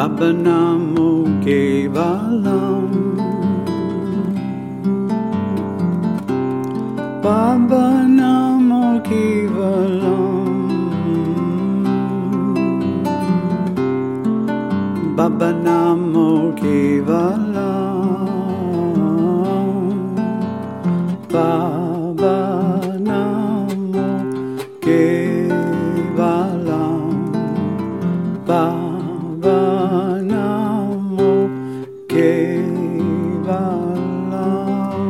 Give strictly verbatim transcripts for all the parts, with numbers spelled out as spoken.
Baba Namo Kevalam, Baba Namo Kevalam, Baba Namo Kevalam, Baba Namo Kevalam, Baba Namo Kevalam,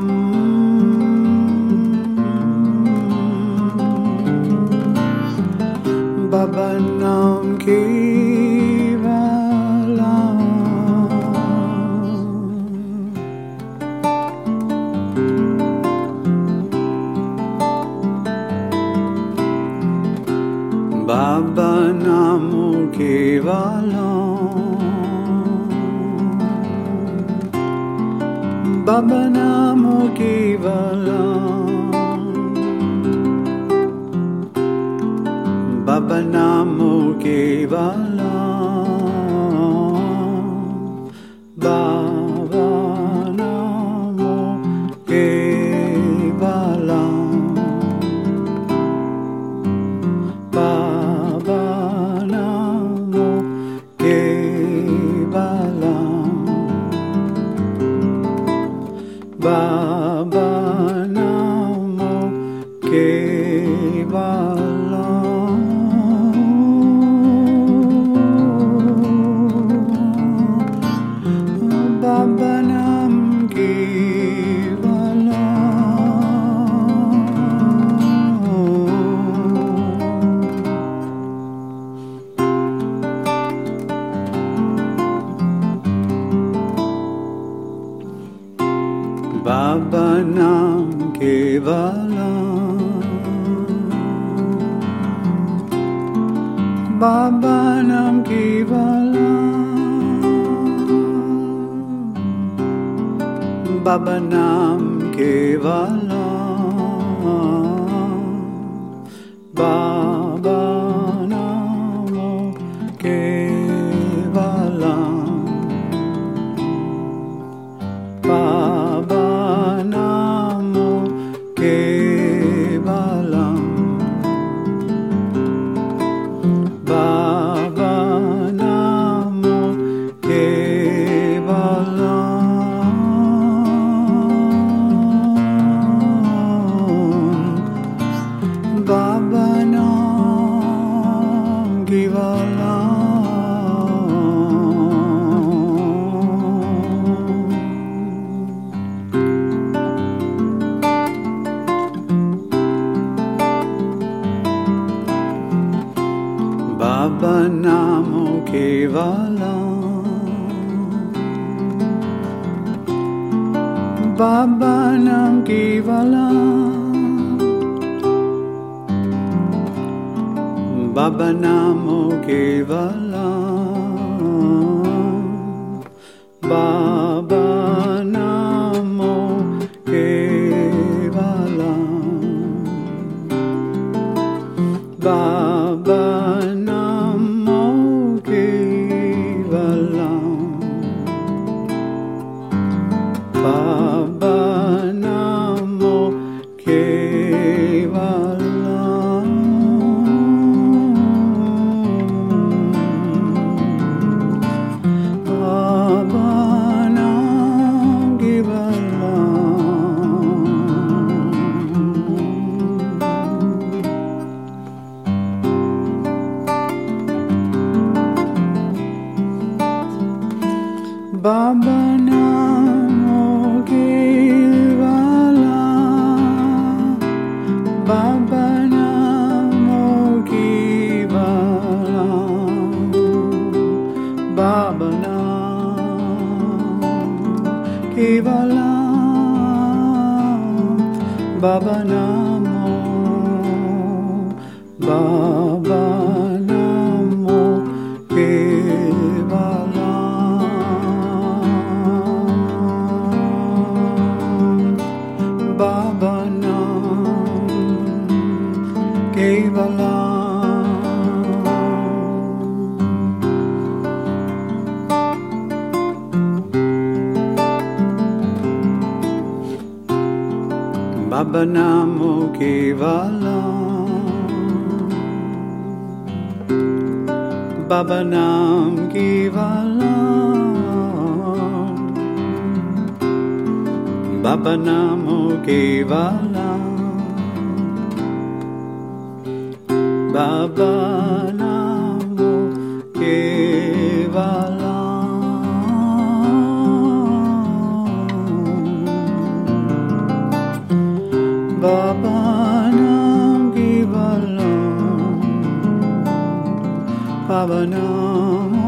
Baba Nam Kevalam, Baba Namo Kevalam, Baba Namo Kevalam, Baba Namo Kevalam, Baba Namo Kevalam, Baba Namo Kevalam, Baba Namo Kevalam, Baba Nam Kevalam, Baba Nam Kevalam, Baba Nam Kevalam, Baba Nam Kevalam, Baba Namo Kevalam, Baba Namo Kevalam, Baba Namo Kevalam, Baba Nam Kevalam, Baba Namo Kevalam, Baba Nam Kevalam, Baba Namo Kevalam, Baba Namo Kevalam, Baba Namo Kevalam, Baba Namo Kevalam, Baba Nam Kevalam, Baba Namo Kevalam, Baba Namo Kevalam, Baba Namo Kevalam, Baba Namo, Baba Namo Kevalam, Baba Nam Kevalam, Baba Namo Kevalam, Baba Nam Kevalam, Baba Namo Kevalam, Baba Namo Kevalam. Baba Nam Kevalam, Baba Nam